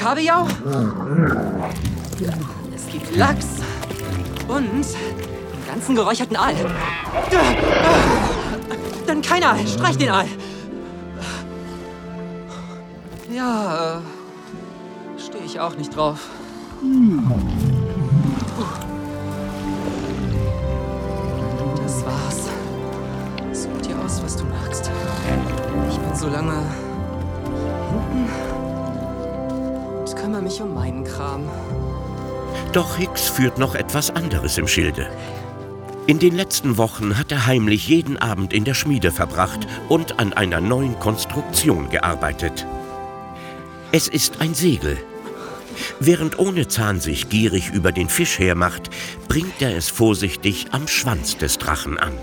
Kabeljau. Es gibt Lachs. Und den ganzen geräucherten Aal. Dann kein Aal. Streich den Aal. Ja, stehe ich auch nicht drauf. Das war's. Such dir aus, was du magst. Ich bin so lange hinten und kümmere mich um meinen Kram. Doch Hicks führt noch etwas anderes im Schilde. In den letzten Wochen hat er heimlich jeden Abend in der Schmiede verbracht und an einer neuen Konstruktion gearbeitet. Es ist ein Segel. Während Ohnezahn sich gierig über den Fisch hermacht, bringt er es vorsichtig am Schwanz des Drachen an.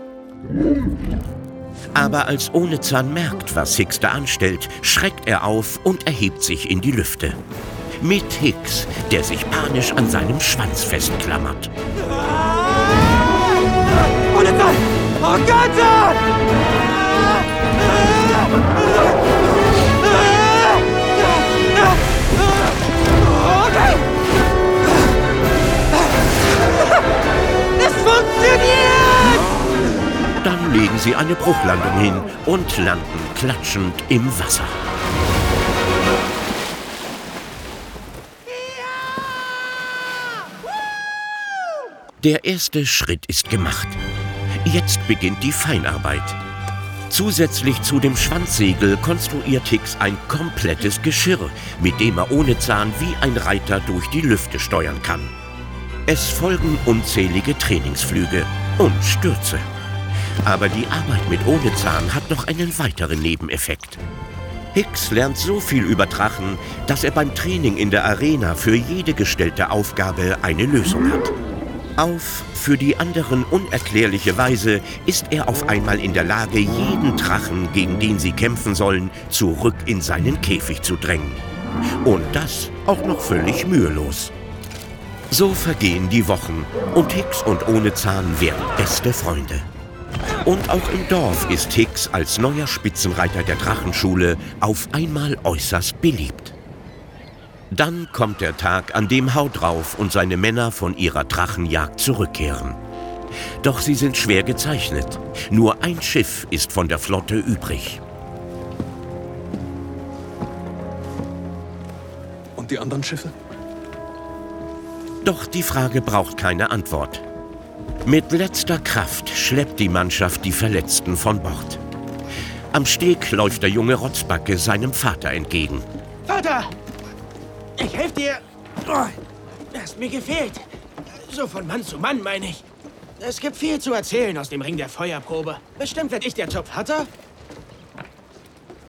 Aber als Ohnezahn merkt, was Hicks da anstellt, schreckt er auf und erhebt sich in die Lüfte. Mit Hicks, der sich panisch an seinem Schwanz festklammert. Ohnezahn! Oh Gott! Okay! Es funktioniert! Dann legen sie eine Bruchlandung hin und landen klatschend im Wasser. Der erste Schritt ist gemacht. Jetzt beginnt die Feinarbeit. Zusätzlich zu dem Schwanzsegel konstruiert Hicks ein komplettes Geschirr, mit dem er Ohnezahn wie ein Reiter durch die Lüfte steuern kann. Es folgen unzählige Trainingsflüge und Stürze. Aber die Arbeit mit Ohnezahn hat noch einen weiteren Nebeneffekt. Hicks lernt so viel über Drachen, dass er beim Training in der Arena für jede gestellte Aufgabe eine Lösung hat. Auf für die anderen unerklärliche Weise ist er auf einmal in der Lage, jeden Drachen, gegen den sie kämpfen sollen, zurück in seinen Käfig zu drängen. Und das auch noch völlig mühelos. So vergehen die Wochen und Hicks und Ohnezahn werden beste Freunde. Und auch im Dorf ist Hicks als neuer Spitzenreiter der Drachenschule auf einmal äußerst beliebt. Dann kommt der Tag, an dem Haut drauf und seine Männer von ihrer Drachenjagd zurückkehren. Doch sie sind schwer gezeichnet. Nur ein Schiff ist von der Flotte übrig. Und die anderen Schiffe? Doch die Frage braucht keine Antwort. Mit letzter Kraft schleppt die Mannschaft die Verletzten von Bord. Am Steg läuft der junge Rotzbacke seinem Vater entgegen. Vater! Ich helfe dir. Oh, du hast mir gefehlt. So von Mann zu Mann, meine ich. Es gibt viel zu erzählen aus dem Ring der Feuerprobe. Bestimmt werde ich der Top-Vater.